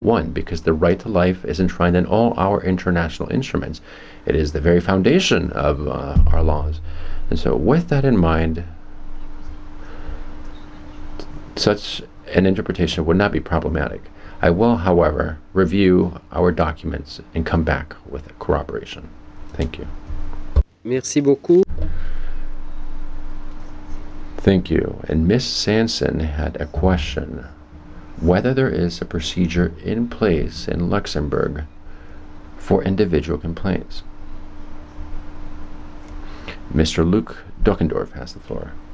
One, because the right to life is enshrined in all our international instruments. It is the very foundation of our laws. And so with that in mind, such an interpretation would not be problematic. I will, however, review our documents and come back with corroboration. Thank you. Merci beaucoup. Thank you. And Ms. Sanson had a question. Whether there is a procedure in place in Luxembourg for individual complaints. Mr. Luc Duckendorf has the floor.